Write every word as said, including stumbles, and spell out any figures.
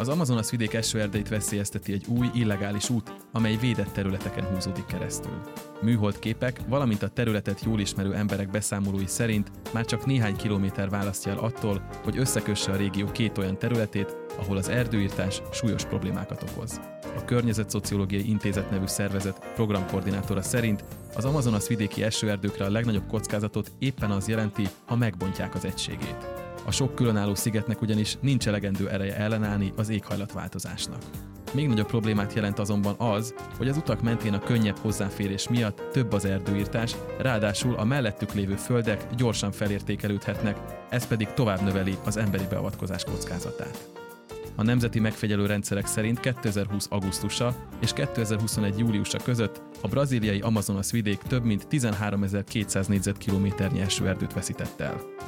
Az Amazonas vidék esőerdeit veszélyezteti egy új, illegális út, amely védett területeken húzódik keresztül. Műhold képek, valamint a területet jól ismerő emberek beszámolói szerint már csak néhány kilométer választja el attól, hogy összekösse a régió két olyan területét, ahol az erdőirtás súlyos problémákat okoz. A Környezetszociológiai Intézet nevű szervezet programkoordinátora szerint az Amazonas vidéki esőerdőkre a legnagyobb kockázatot éppen az jelenti, ha megbontják az egységét. A sok különálló szigetnek ugyanis nincs elegendő ereje ellenállni az éghajlatváltozásnak. Még nagyobb problémát jelent azonban az, hogy az utak mentén a könnyebb hozzáférés miatt több az erdőirtás, ráadásul a mellettük lévő földek gyorsan felértékelődhetnek, ez pedig tovább növeli az emberi beavatkozás kockázatát. A nemzeti megfigyelő rendszerek szerint kétezer-húsz augusztusa és kétezer-huszonegy júliusa között a brazíliai Amazonas vidék több mint tizenháromezer-kétszáz négyzetkilométernyi esőerdőt veszített el.